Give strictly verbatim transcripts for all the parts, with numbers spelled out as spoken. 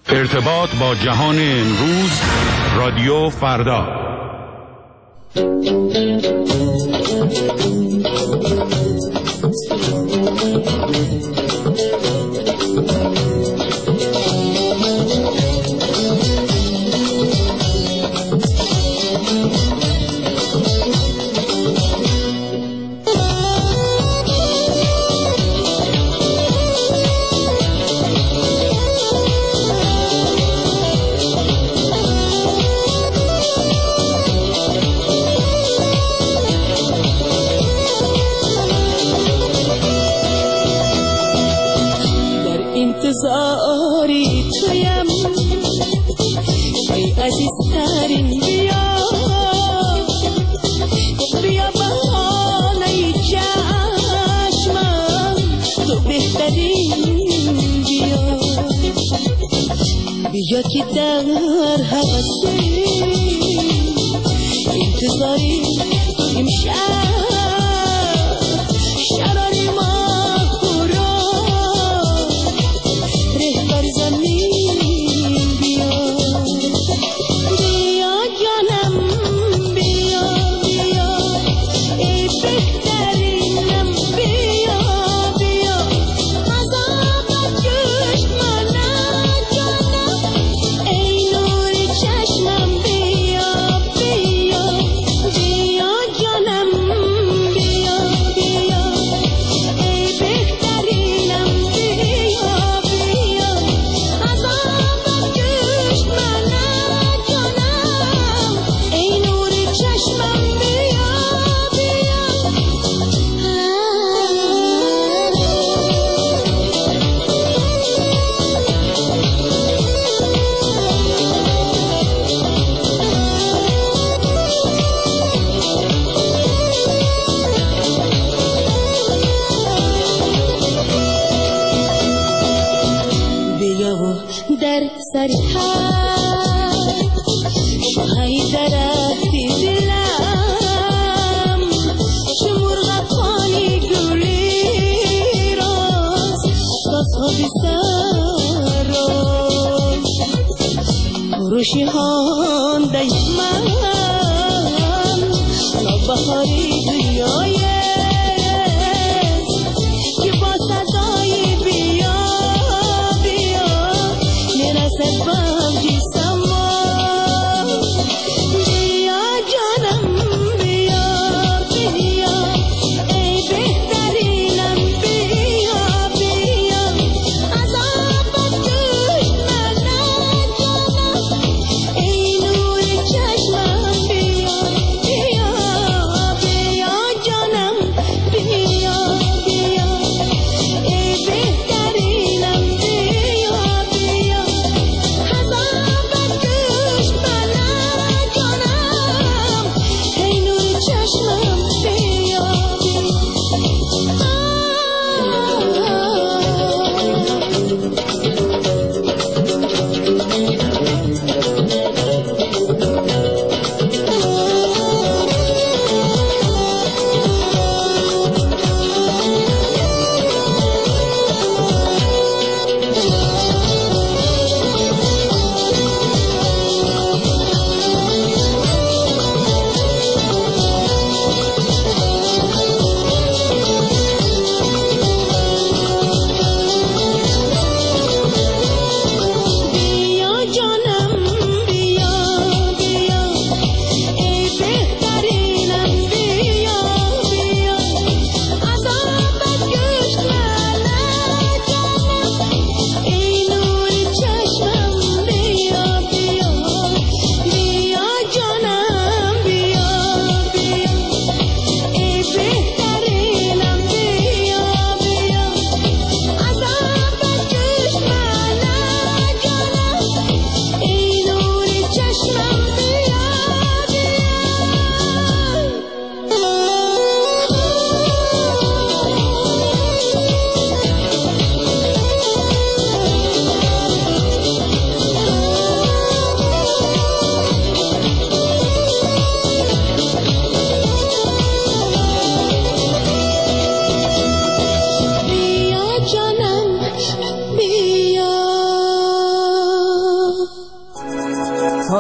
ارتباط با جهان امروز، رادیو فردا. انتظاری تویم ای عزیزترین، بیا بیا بهانه چشمم، تو بهترین، بیا بیا که در حوثی انتظاری امشب شراری ما در سری های درختی دلم چه مرغکانی گلی راست سازها بی سر روشی هانده من نوبهاری دنیای که با صدای بیا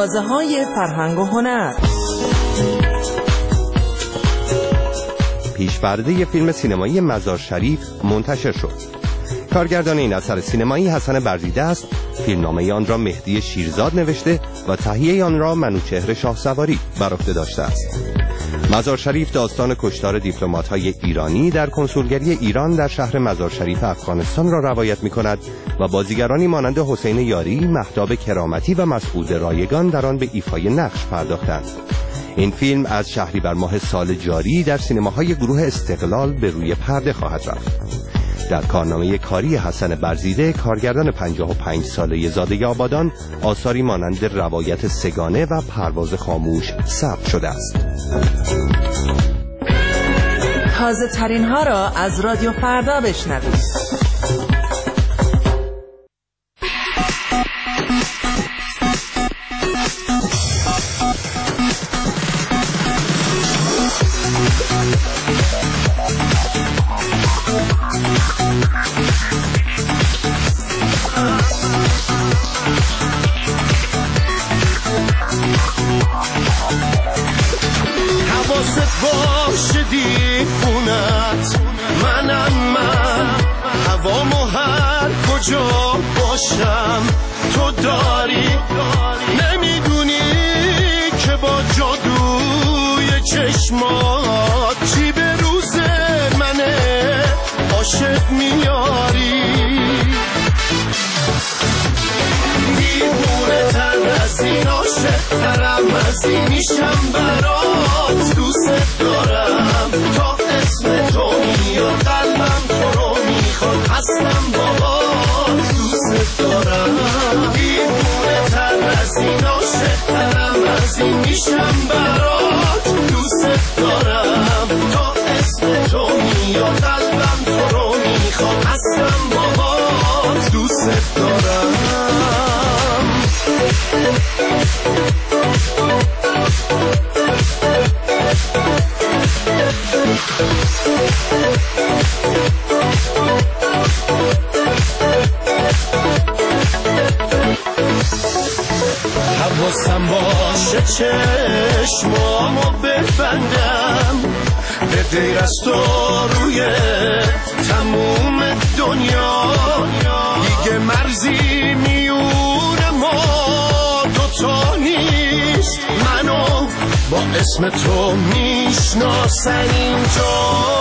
تازه‌های فرهنگ و هنر. پیش‌پرده فیلم سینمایی مزار شریف منتشر شد. کارگردان این اثر سینمایی حسن برزیده است. فیلمنامه آن را مهدی شیرزاد نوشته و تهیه آن را منوچهر شاهسواری بر عهده داشته است. مزار شریف داستان کشتار دیپلمات‌های ایرانی در کنسولگری ایران در شهر مزار شریف افغانستان را روایت می‌کند و بازیگرانی مانند حسین یاری، مهتاب کرامتی و مسعود رایگان در آن به ایفای نقش پرداختند. این فیلم از شهریور ماه سال جاری در سینماهای گروه استقلال به روی پرده خواهد رفت. در کارنامه کاری حسن برزیده، کارگردان پنجاه و پنج ساله زاده آبادان، آثاری مانند روایت سگانه و پرواز خاموش ثبت شده است. تازه ترین ها را از رادیو فردا بشنوید. حواست باشه دیوونت منم من، هوامو هر کجا باشم تو داری، نمیدونی که با جادوی چشمات چی به روز منه عاشق میاری. دیوونه تر از این عاشق ترم از این میشم برات، دوست دارم تا اسم تو میاد قلبم تو رو میخواد، هستم بابات دوست دارم. دیوونه تر از این عاشق ترم از این میشم برات، دوست دارم تا اسم تو میاد قلبم تو رو میخواد، هستم بابات دوست دارم. حواسم باشه چشمامو ببندم، به غیر از تو روی تموم دنیا دیگه مرزی میونه ما دوتا نیست، منو با اسم تو میشناسن اینجا.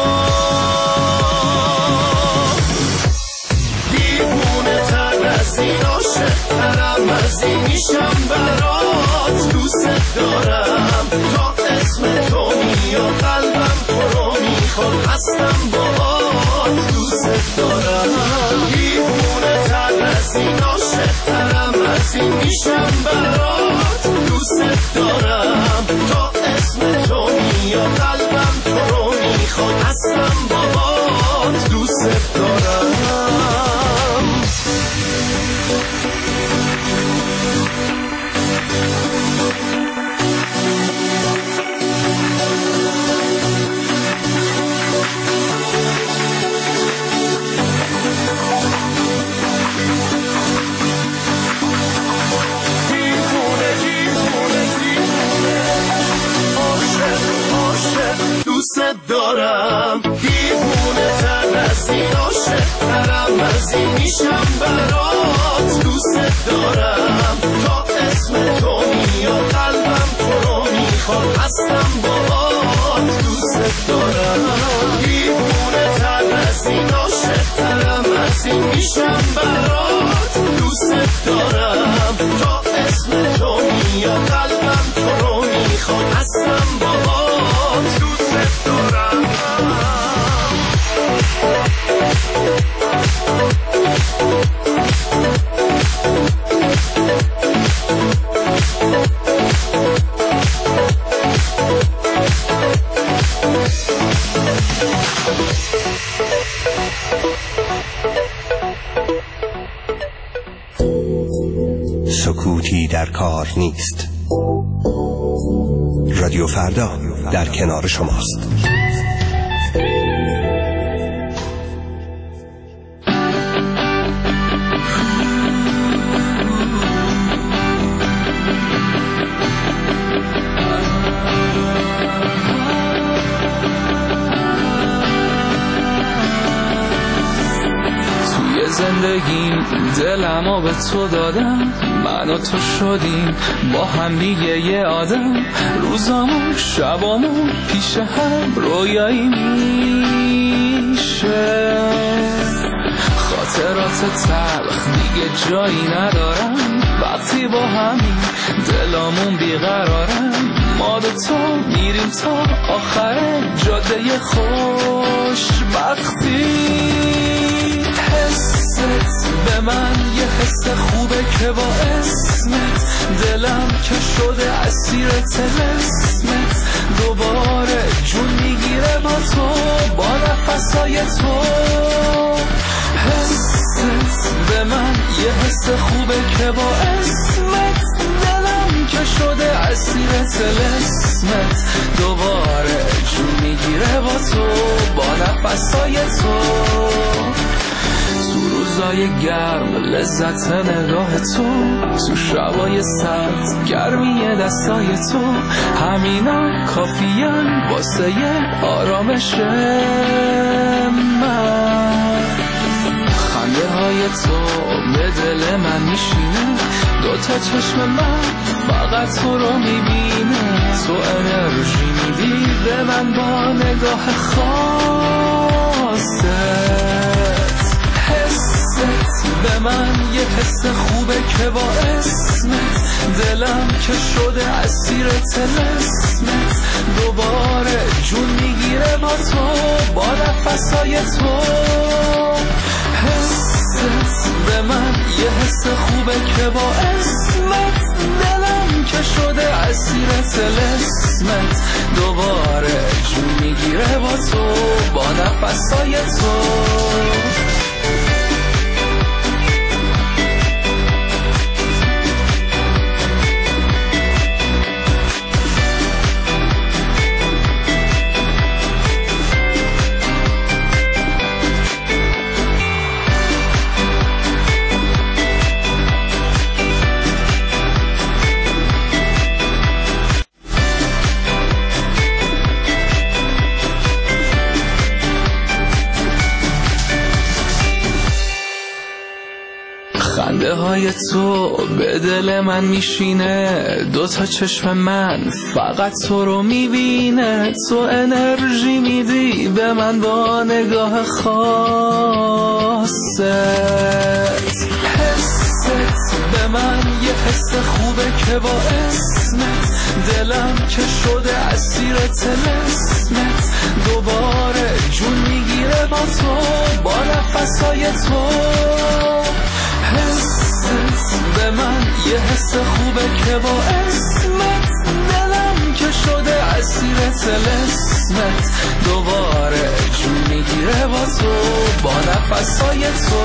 دیوونه تر از این عاشق ترم از این میشم برات، دوست دارم تا اسم تو میاد قلبم تو رو میخواد، هستم باهات دوست دارم. دیوونه تر از این عاشق ترم از این میشم برات، دوست دارم تا اسم تو میاد قلبم تو رو میخواد، هستم باهات دوست دارم. دوست دارم دیوونه تر از این عاشق ترم از این میشم برات، دوست دارم تا اسم تو میاد قلبم تو رو میخواد، هستم باهات دوست دارم. دیوونه تر از این عاشق ترم از این میشم برات، دوست دارم تا اسم تو میاد قلبم تو رو میخواد، هستم باهات دوست دارم. سکوتی در کار نیست. رادیو فردا در کنار شماست. بگیم دلمو به تو دادم، من و تو شدیم با هم دیگه یه آدم. روزامون شبامون پیش هم رویایی میشه، خاطرات تلخ دیگه جایی ندارم. وقتی با همین دلامون بیقرارم، ما دوتا میریم تا آخر جاده خوشبختی. حست به من یه حس خوبه که با اسمت دلم که شده اسیر طلسمت، دوباره جون میگیره با تو، با نفسای تو. حست به من یه حس خوبه که با اسمت دلم که شده اسیر طلسمت، دوباره جون میگیره با تو، با نفسای تو. تو روزای گرم لذت نگاه تو، تو شبای سرد گرمی دستای تو، همینا کافیان واسه یه آرامش من. خنده های تو به دل من میشینه، دوتا چشم من فقط تو رو میبینه. تو انرژی میدی به من با نگاه خاصت. حست به من یه حس خوبه که با اسمت دلم که شده اسیر طلسمت، دوباره جون میگیره با تو، با نفسای تو. حست به من یه حس خوبه که با اسمت دلم که شده اسیر طلسمت، دوباره جون میگیره با تو، با نفسای تو. خنده های تو به دل من میشینه، دوتا چشم من فقط تو رو میبینه. تو انرژی میدی به من با نگاه خاصت. حست به من یه حس خوبه که با اسمت دلم که شده اسیر طلسمت، دوباره جون میگیره با تو، با نفسای تو. حست به من یه حس خوبه که با اسمت دلم که شده اسیر طلسمت، دوباره جون میگیره با تو، با نفسای تو.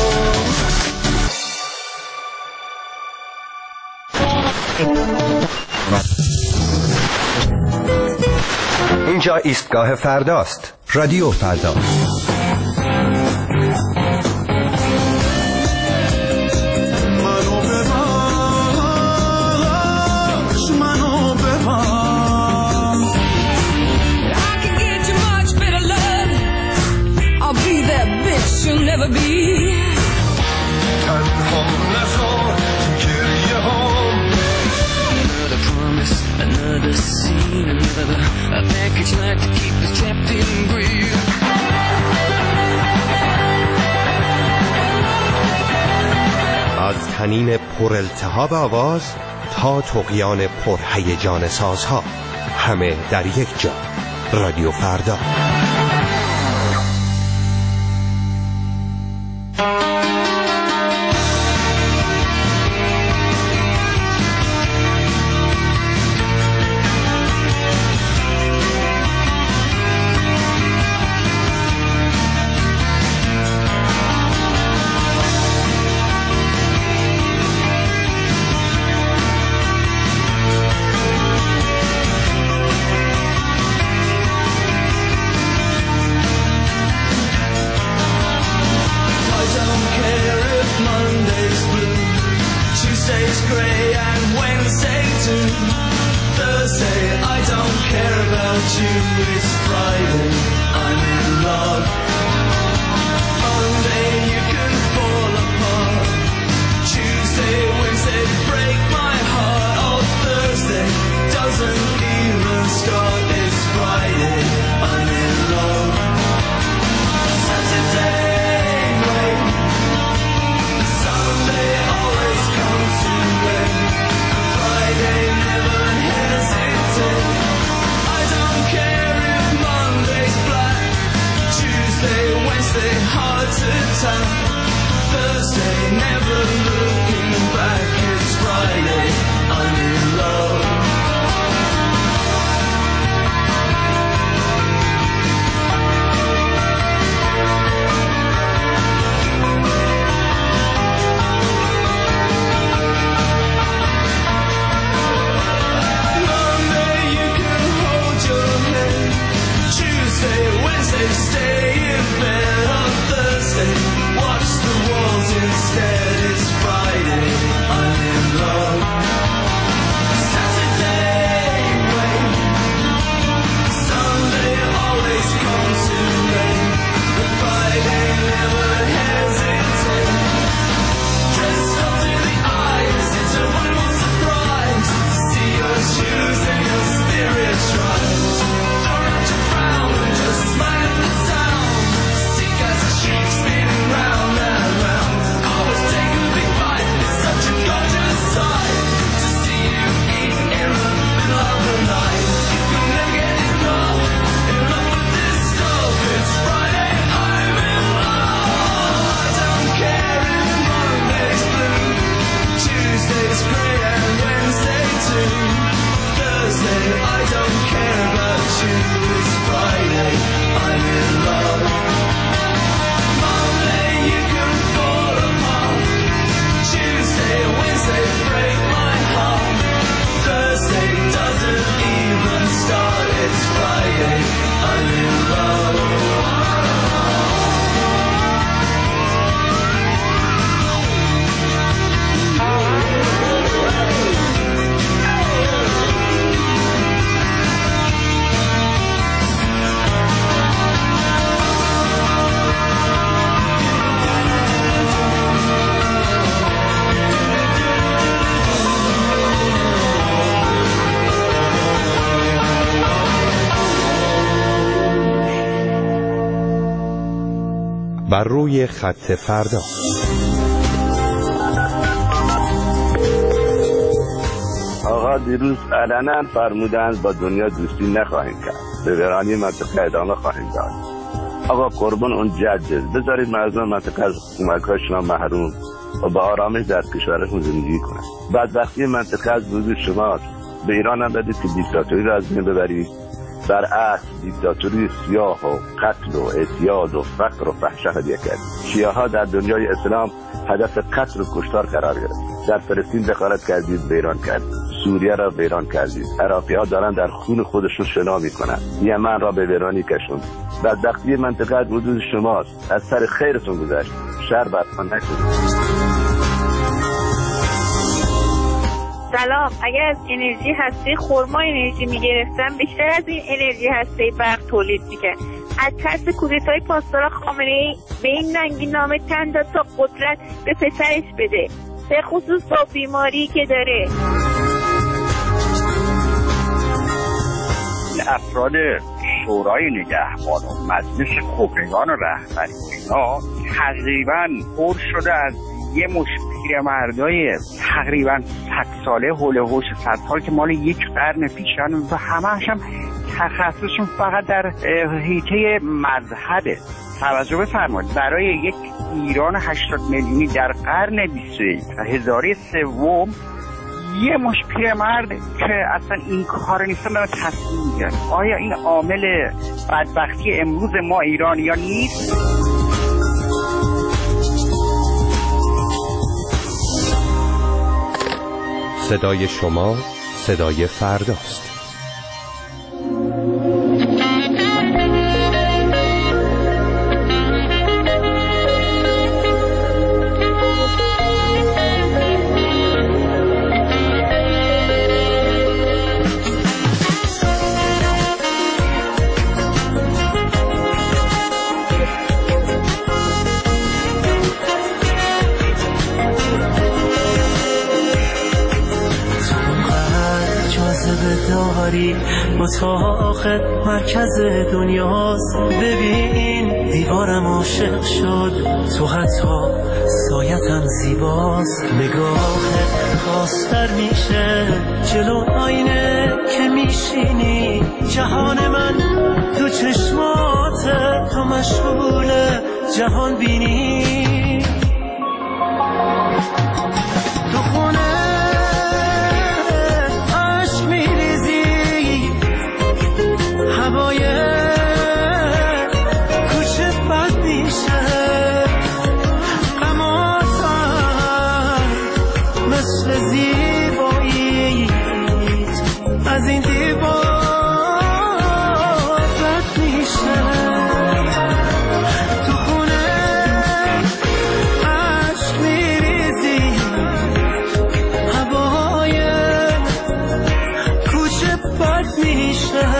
اینجا ایستگاه فرداست، رادیو فردا. You'll never be. تنها نذار گریه هام. Another promise, another scene, another a package like to keep us trapped in greed. از طنین پر التهاب آواز تا طغیان پر هیجان سازها، همه در یک جا. رادیو فردا. I'm in love. Monday you can fall بر روی خط فردا. آقا دیروز علنا فرمودند با دنیا دوستی نخواهیم کرد، به ویرانی منطقه ادامه خواهیم داد. آقا قربان اون جد بذارید مردم منطقه از کمک‌هاشون محروم و با آرامش در کشورشون زندگی کنند. بعد وقتی منطقه از وجود شماست، به ایران هم بدید که دیکتاتوری را از بین ببرید. برعکس دیکتاتوری سیاه و قتل و اعتیاد و فقر و فحش هدیه کرد. شیعه ها در دنیای اسلام هدف قتل و کشتار قرار گرفت. در فلسطین دخالت کردید، ویران کردید. سوریه را ویران کردید. عراقی ها دارن در خون خودشون شنا میکنن. یمن را به ویرانی کشوند. بدبختی منطقه از وجود شماست. از سر خیرتون گذشت. شر برتان نکنید. سلام. اگر از انرژی هسته خرما انرژی میگرفتم بیشتر از این انرژی هسته برق تولید میکرد. از ترس کودتای پاسدار خامنه‌ای به این ننگی نامه چند تا قدرت به پسرش بده، به خصوص با بیماری که داره. افراد شورای نگهبان و مجلس خبرگان و رهبری اینا تقریبا پر شده از یه مش پیرمردای تقریبا صد ساله حول و حوش صد سال که مال یک قرن پیشن و همه‌اش هم تخصصشون فقط در حیطه مذهبه. توجه بفرمایید، برای یک ایران هشتاد میلیونی در قرن بیست و یک و هزاره سوم یه مش پیرمرد که اصلا این کار نیستن داره تصمیم میگیرن. آیا این عامل بدبختی امروز ما ایرانی‌ها نیست؟ صدای شما صدای فرداست. اتاق مرکز دنیاست، ببین دیوارم عاشق شد، تو حتی سایتم زیباست. نگاهت خواستر میشه جلو آینه که میشینی، جهان من تو چشمات، تو مشغول جهان بینی. تو خونه هوای کوچه بد میشه، غماتم مثل زیباییت از این دیوار رد میشه. تو خونه عشق میریزی، هوای کوچه بد میشه،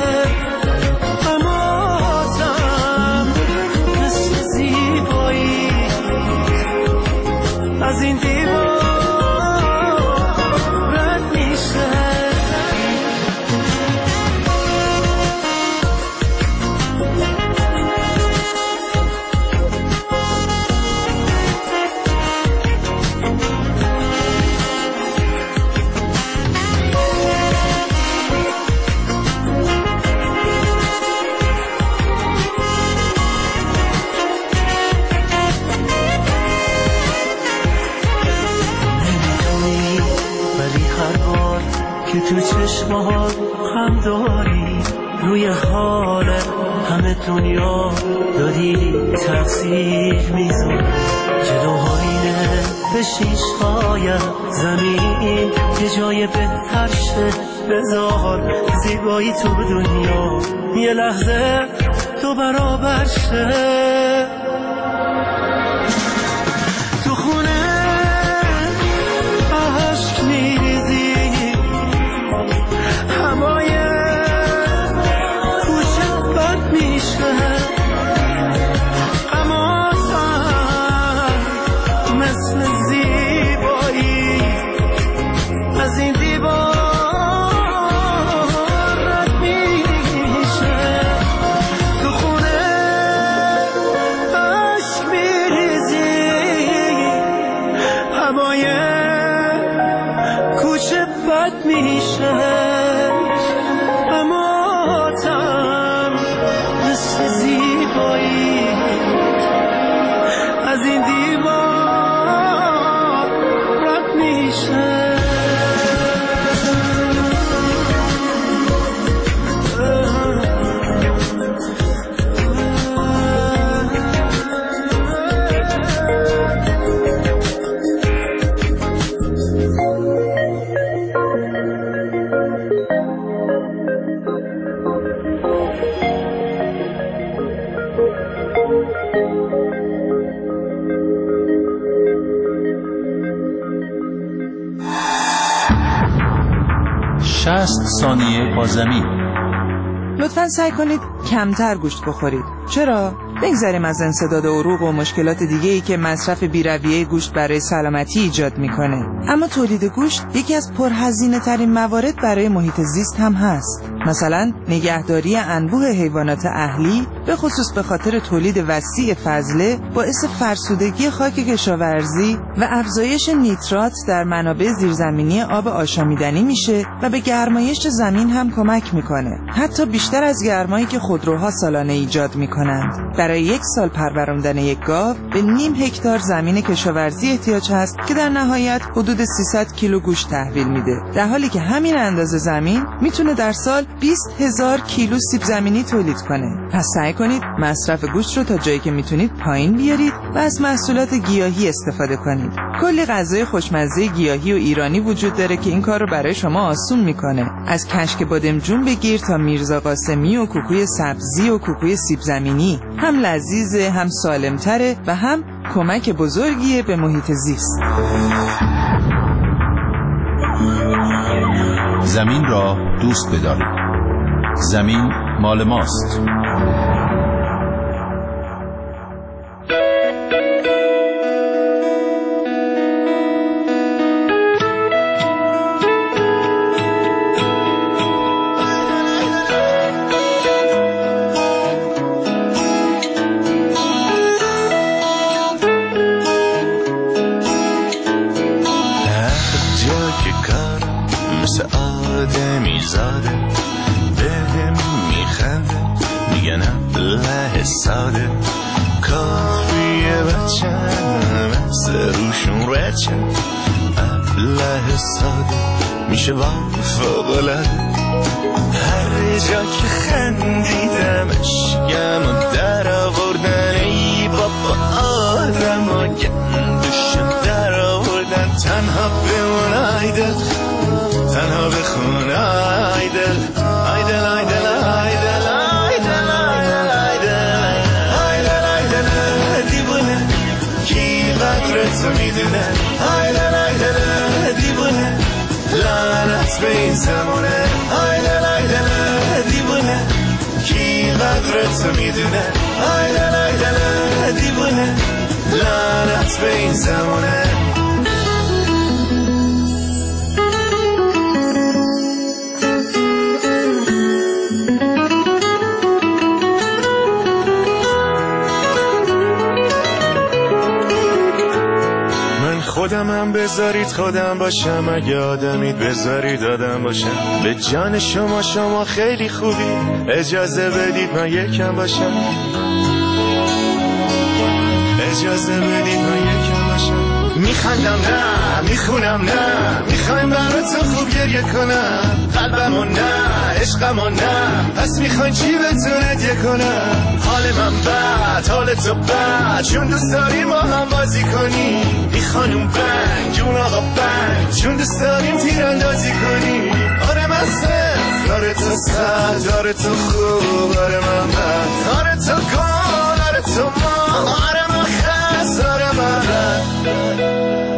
از این دیوار رد میشه. که تو چشمات خم داری، روی حال همه دنیا داری تقصیر میذاری. جلو آینه به شیشهایم زمین یه جای بهتر شه بذار، زیبایی تو دنیا یه لحظه تو برابر شه. تو خونه عشق میریزی، هوای کوچه بد میشه، غماتم مثل زیبایی از این دیوار رد میشه. تو خونه بد میشه اما تم مثل زیبایی از این دیوار رد میشه. شصت ثانیه با زمین. لطفاً سعی کنید کمتر گوشت بخورید. چرا؟ بگذاریم از انسداد عروق و مشکلات دیگه‌ای که مصرف بی‌رویه گوشت برای سلامتی ایجاد میکنه. اما تولید گوشت یکی از پرهزینه ترین موارد برای محیط زیست هم هست. مثلا نگهداری انبوه حیوانات اهلی به خصوص به خاطر تولید وسیع فضله باعث فرسودگی خاک کشاورزی و افزایش نیترات در منابع زیرزمینی آب آشامیدنی میشه و به گرمایش زمین هم کمک میکنه، حتی بیشتر از گرمایی که خودروها سالانه ایجاد میکنند. برای یک سال پروراندن یک گاو به نیم هکتار زمین کشاورزی احتیاج هست که در نهایت حدود سیصد کیلو گوشت تحویل میده، در حالی که همین اندازه زمین میتونه در سال بیست هزار کیلو سیب زمینی تولید کنه. پس سعی کنید مصرف گوشت رو تا جایی که میتونید پایین بیارید و از محصولات گیاهی استفاده کنید. کلی غذای خوشمزه گیاهی و ایرانی وجود داره که این کار رو برای شما آسون میکنه. از کشک بادمجون بگیر تا میرزا قاسمی و کوکوی سبزی و کوکوی سیب زمینی، هم لذیذه، هم سالمتره و هم کمک بزرگیه به محیط زیست. زمین را دوست بدارید. زمین مال ماست. مثل آدمی زاده بهم میخنده میگن ابله ساده کافیه بچن مثل روشون رچن ابله ساده میشه وام فوق‌العاده هر جا که خندیدمش گم در آوردن ای بابا آدم و گندشم در آوردن تنها بمون آیدل تنها بخون آیدل آیدل آیدل آیدل آیدل آیدل آیدل آیدل آیدل دیوونه کی قدرتو میدونه آیدل آیدل دیوونه لعنت به این زمونه آیدل آیدل دیوونه کی قدرتو میدونه آیدل آیدل دیوونه لعنت به این زمونه. خودم هم بذارید خودم باشم اگه آدمید بذارید آدم باشم به جان شما شما خیلی خوبی اجازه بدید من یکم باشم اجازه بدید من یکم باشم میخندم نه میخونم نه میخوایم برای تو خوب گریه کنم قلبمو نه عشقمو نه پس میخواین چی بتونه دیگه کنم حال من بد حال تو بد چون دوست داریم با هم بازی کنیم بی خانوم بنگ جون آقا بنگ چون دوست داریم تیراندازی کنیم آره من صفر آره تو صد آره تو خوب آره من بد آره تو گل آره تو ما آره من خست آره من رد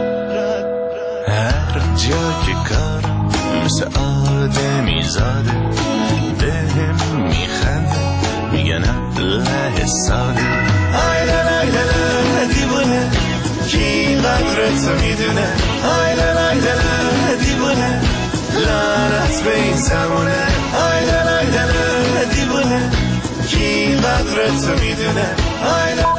هر جا که کارم مثل آدمی زاده بهم میخنده میگن ابله ساده آیدل آیدل دیوونه کی قدرتو میدونه آیدل آیدل دیوونه لعنت به این زمونه آیدل آیدل دیوونه کی قدرتو میدونه آیدل